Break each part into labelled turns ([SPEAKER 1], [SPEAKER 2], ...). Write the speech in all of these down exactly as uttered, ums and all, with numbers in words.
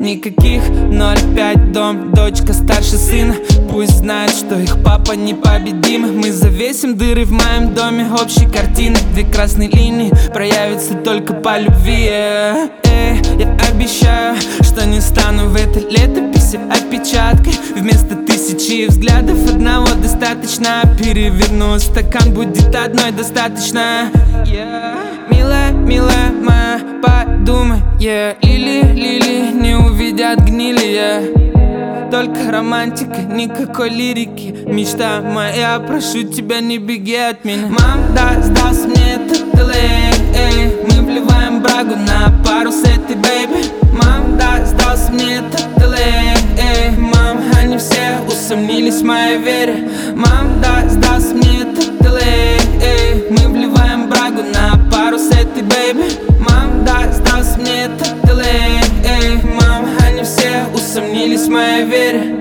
[SPEAKER 1] никаких ноль пять дом, дочка старше сына. Пусть знает, что их папа непобедим. Мы завесим дыры в моем доме общей картины. Две красные линии проявятся только по любви. Эй, я обещаю, что не стану в этой летописи опечаткой. Вместо тысячи взглядов одного достаточно. Переверну стакан, будет одной достаточно. Yeah. Милая, милая моя, подумай, yeah. Лили, лили не увидят гнили, yeah. Только романтика, никакой лирики. Мечта моя, прошу тебя, не беги от меня. Мам, да, сдался мне этот делей, эй. Мы вливаем брагу на пару с этой бэйби. Мам, да, сдался мне этот делей, эй. Мам, они все усомнились в моей вере. Мам, да, сдался мне этот делей, эй. Мы вливаем брагу на пару с этой бэйби. Мам, да, сдался мне этот делей, эй. Мам, они все усомнились в моей вере.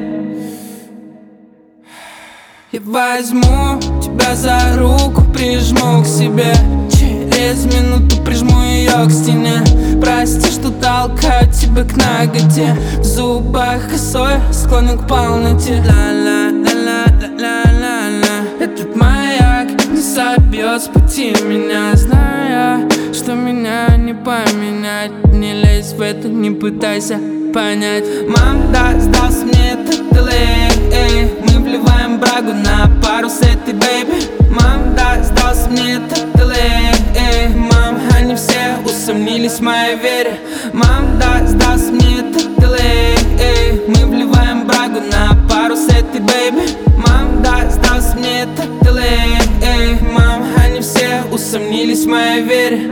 [SPEAKER 1] Я возьму тебя за руку, прижму к себе. Через минуту прижму ее к стене. Прости, что толкаю тебя к ноготе. В зубах косой, склонен к полноте. Ла-ла-ла-ла-ла-ла-ла. Этот маяк не собьет с пути меня, зная, что меня не поменять. Не лезь в это, не пытайся понять. Мам, да, сдался мне этот делей, эй. Мы вливаем брагу на пару с этой бэйби. Мам, да, сдался мне этот делей, эй. Мам, они все усомнились в моей вере. Мам, да, сдался мне этот делей, эй. Мы вливаем брагу на пару с этой бэйби. Мам, да, сдался мне этот делей, эй. Мам, они все усомнились в моей вере.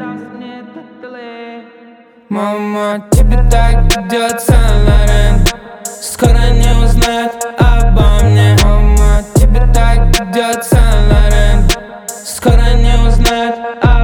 [SPEAKER 1] Мама, тебе так идет Сен-Лорен. Скоро не узнают обо мне. Мама, тебе так идет Сен-Лорен. Скоро не узнают обо мне.